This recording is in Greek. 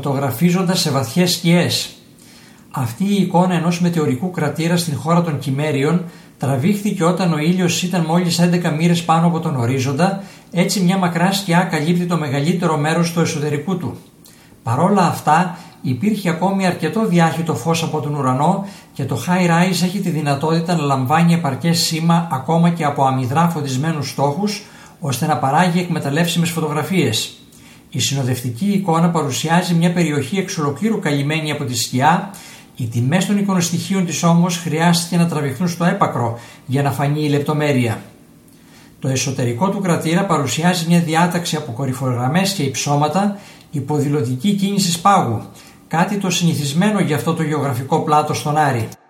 φωτογραφίζοντας σε βαθιές σκιές. Αυτή η εικόνα ενός μετεωρικού κρατήρα στην χώρα των Κιμέριων τραβήχθηκε όταν ο ήλιος ήταν μόλις 11 μοίρες πάνω από τον ορίζοντα, έτσι μια μακρά σκιά καλύπτει το μεγαλύτερο μέρος του εσωτερικού του. Παρόλα αυτά, υπήρχε ακόμη αρκετό διάχυτο φως από τον ουρανό και το High Rise έχει τη δυνατότητα να λαμβάνει επαρκές σήμα ακόμα και από αμυδρά φωτισμένους στόχους, ώστε να παράγει εκμεταλλεύσιμες φωτογραφίες. Η συνοδευτική εικόνα παρουσιάζει μια περιοχή εξ ολοκλήρου καλυμμένη από τη σκιά. Οι τιμές των εικονοστοιχείων της όμως χρειάστηκε να τραβηχθούν στο έπακρο για να φανεί η λεπτομέρεια. Το εσωτερικό του κρατήρα παρουσιάζει μια διάταξη από κορυφογραμμές και υψώματα, υποδηλωτική κίνηση πάγου, κάτι το συνηθισμένο για αυτό το γεωγραφικό πλάτο στον Άρη.